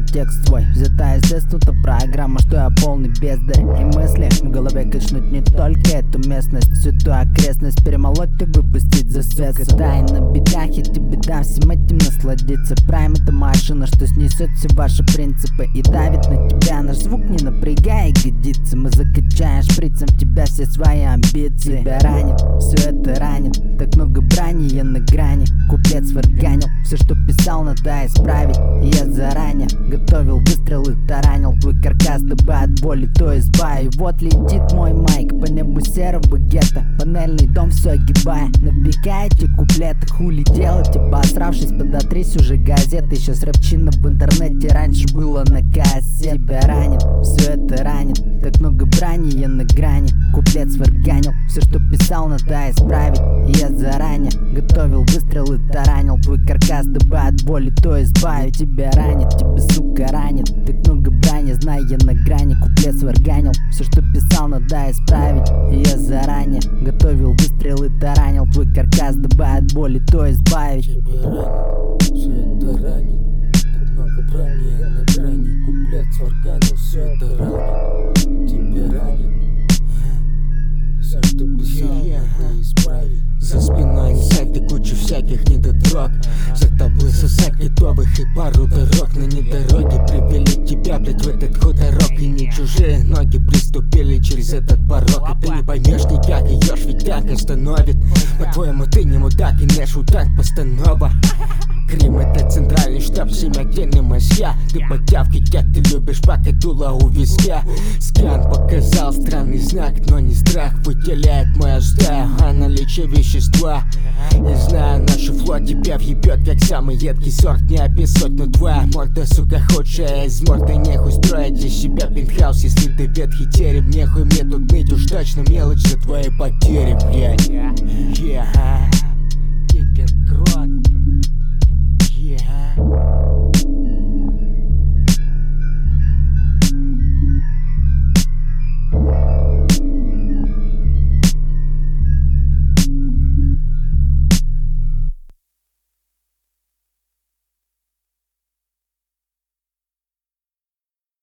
текст свой. Взятая с детства та программа, что я полный бездарь. И мысли в голове качнуть не только эту местность, всю ту окрестность перемолоть и выпустить за свет. Катай на битах, я тебе дам всем этим насладиться. Прайм — это машина, что снесет все ваши принципы и давит на тебя. Наш звук не напрягай ягодицы, мы закачаем шприцем в тебя все свои амбиции. Тебя ранит, все это ранит, так много брани, я на грани. Куплет сварганил, все, что писал, надо исправить. И я заранее готовил выстрелы, таранил твой каркас, дабы от боли то избавить. Вот летит мой майк по небу серого гетто, панельный дом все огибая. Набегайте куплеты, хули делать, обосравшись, подотрись уже газеты. Сейчас рэпчина в интернете, раньше было на кассете. Тебя ранит, все это ранит, так много брани, я на грани. Куплет сварганил, все, что писал, надо исправить. И я заранее готовил выстрелы, таранил твой каркас, дабы от боли то избавить. Тебя ранит, тебя, сука, ранит, так много брани, знай, я на грани. Куплет сварганил, все, что писал, надо исправить. И я заранее готовил выстрелы, таранил твой каркас, дабы от боли то избавить. Тебя ранит, все это ранит, так много брани, я на грани. Куплет сварганил, все это ранит, тебя ранит. Все, что писал, надо исправить. За спиной инсайты, куча всяких недотрог. За тобой сосак литовых и пару дорог. На недороге привели тебя, блять, в этот хуторок. И не чужие ноги приступили через этот порог. И ты не поймешь никак, ее ж ведь так остановит. По-твоему ты не мудак и не шутак, постанова. Крим — это центральный штаб, всеми отдельный мозья. Ты подявки, как ты любишь, пока дуло у виска. Скан показал странный знак, но не страх выделяет моя стая, а наличие вещества. Не знаю, наше флот тебя въебет, как самый едкий сорт. Не описать, но твоя морда, сука, худшая из морды. Нехуй строить из себя пентхаус, если ты ветхий терем. Нехуй мне тут ныть, уж точно мелочь за твои потери, блядь.